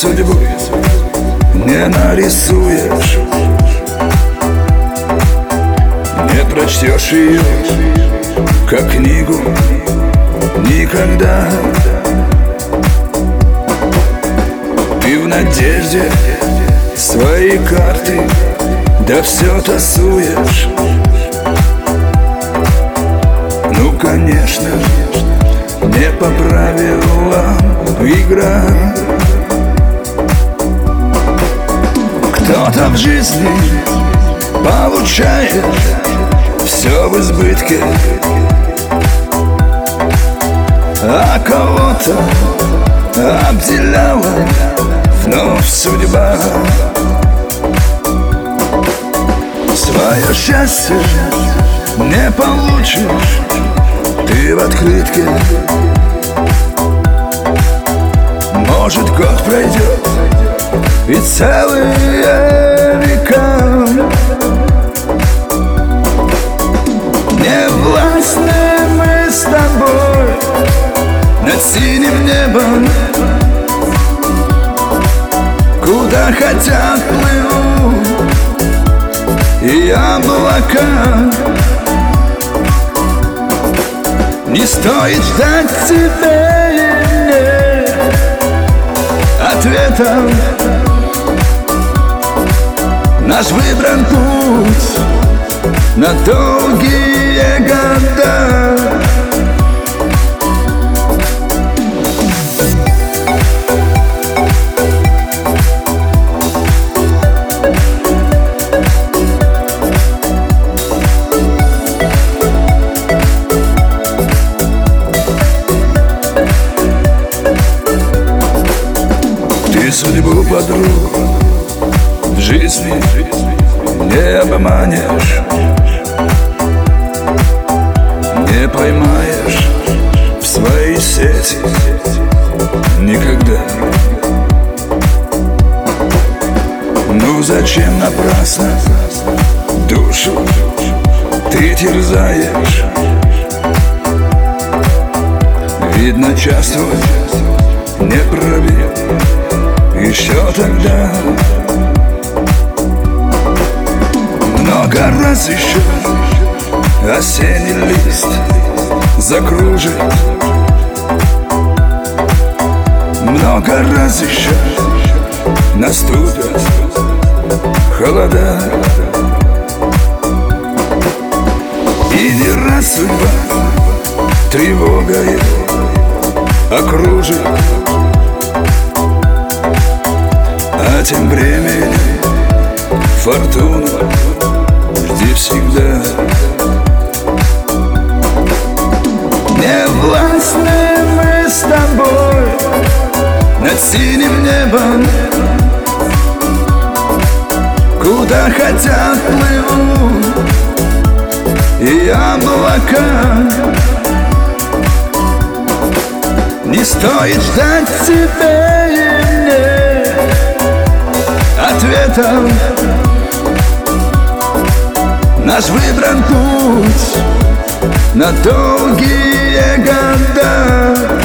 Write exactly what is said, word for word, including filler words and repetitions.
судьбу не нарисуешь, не прочтешь ее, как книгу, никогда. Ты в надежде свои карты, да все тасуешь. Ну, конечно, не по правилам игра. Кто-то в жизни получает все в избытке, а кого-то обделяла вновь судьба. Свое счастье не получишь ты в открытке. Может, год пройдет и целые века. Не властны мы с тобой над синим небом, куда хотят плывут и облака. Не стоит ждать тебе и мне ответов. Наш выбран путь на долгие года. Ты судьбу подруг в жизни не обманешь, не поймаешь в свои сети никогда. Ну зачем напрасно душу ты терзаешь? Видно, час твой не пробил еще тогда. Много раз еще осенний лист закружит, много раз еще наступят холода. И не раз судьба тревогой окружит, а тем временем фортуну жди всегда. Не властны мы с тобой над синим небом, куда хотят плывут и облака. Не стоит ждать тебе и мне ответов. Наш выбран путь на долгие года.